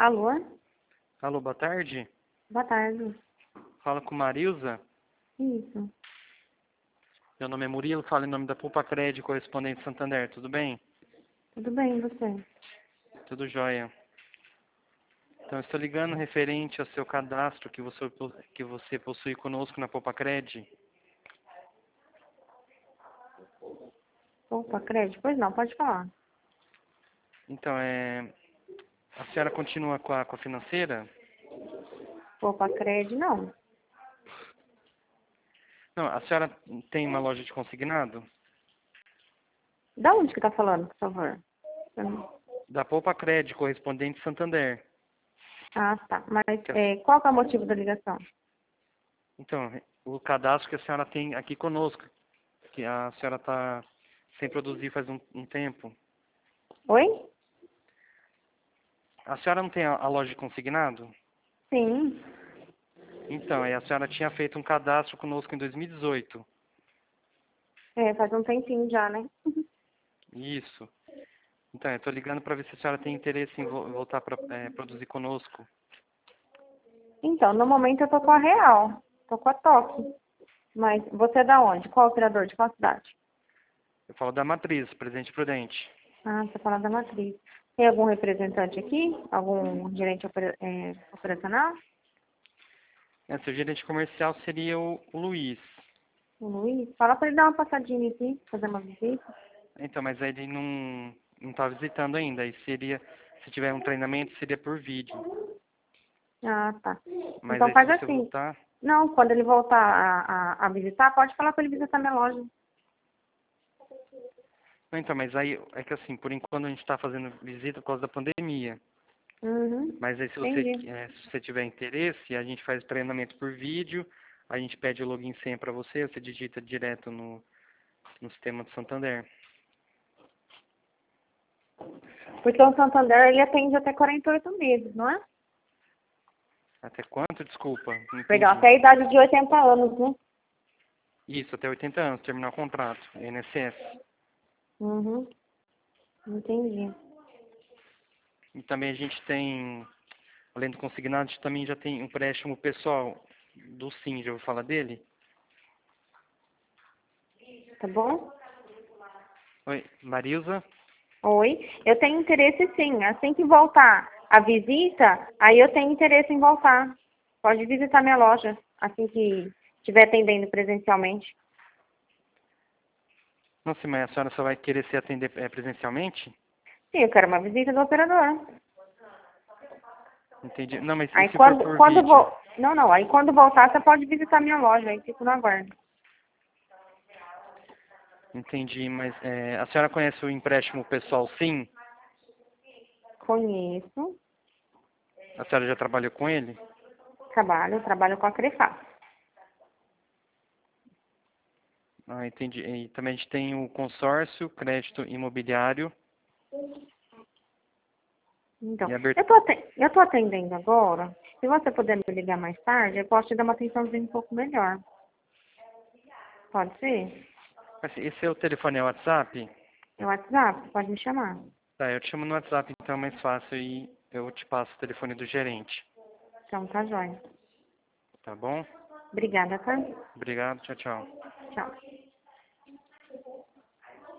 Alô? Alô, boa tarde. Boa tarde. Fala com Marilza. Isso. Meu nome é Murilo, falo em nome da Poupa-Cred, correspondente Santander. Tudo bem? Tudo bem, e você? Tudo jóia. Então, eu estou ligando referente ao seu cadastro que você possui conosco na Poupa-Cred. Opa, crédito? Pois não, pode falar. Então, a senhora continua com a financeira? Opa, crédito, não. Não, a senhora tem uma loja de consignado? Da onde que tá falando, por favor? Da Poupa-Cred, correspondente Santander. Ah, tá. Mas Que a- qual que é o motivo da ligação? Então, o cadastro que a senhora tem aqui conosco, que a senhora está sem produzir faz um tempo. Oi? A senhora não tem a loja de consignado? Sim. Então, aí a senhora tinha feito um cadastro conosco em 2018. Faz um tempinho já, né? Isso. Então, eu estou ligando para ver se a senhora tem interesse em voltar para produzir conosco. Então, no momento eu tô com a Real. Tô com a Toque. Mas você é da onde? Qual operador? De qual cidade? Eu falo da Matriz, Presidente Prudente. Ah, você fala da Matriz. Tem algum representante aqui? Algum gerente operacional? Seu gerente comercial seria o Luiz. O Luiz? Fala pra ele dar uma passadinha aqui, fazer uma visita. Então, mas ele não está visitando ainda. Aí seria, se tiver um treinamento, seria por vídeo. Ah, tá. Mas Então aí se faz você assim. voltar... Não, quando ele voltar a visitar, pode falar para ele visitar minha loja. Não, então, mas aí é que assim, por enquanto a gente está fazendo visita por causa da pandemia. Uhum. Mas aí Entendi. se você tiver interesse, a gente faz treinamento por vídeo, a gente pede o login e senha para você digita direto no sistema do Santander. Porque o Santander, ele atende até 48 meses, não é? Até quanto? Desculpa, não Perdão, entendi. até a idade de 80 anos, né? Isso, até 80 anos, terminar o contrato, INSS. Uhum. Entendi. E também a gente tem, além do consignado, a gente também já tem um empréstimo pessoal do Sim, já ouviu falar dele? Tá bom? Oi, Marilza? Oi. Eu tenho interesse sim. Assim que voltar a visita, aí eu tenho interesse em voltar. Pode visitar minha loja, assim que estiver atendendo presencialmente. Nossa, mas a senhora só vai querer se atender presencialmente? Sim, eu quero uma visita do operador. Entendi. Não, mas e Aí se for quando, por quando vídeo? vou. Não, não. Aí quando voltar, você pode visitar minha loja. Aí fico no aguardo. Entendi, mas a senhora conhece o empréstimo pessoal Sim? Conheço. A senhora já trabalhou com ele? Trabalho com a Crefaz. Ah, entendi. E também a gente tem o consórcio, crédito imobiliário Então, e abertura. eu tô atendendo agora. Se você puder me ligar mais tarde, eu posso te dar uma atençãozinha um pouco melhor. Pode ser? Esse é o telefone, é o WhatsApp? É o WhatsApp? Pode me chamar. Tá, eu te chamo no WhatsApp, então é mais fácil e eu te passo o telefone do gerente. Então, tá jóia. Tá bom? Obrigada, tá? Obrigado, tchau, tchau. Tchau.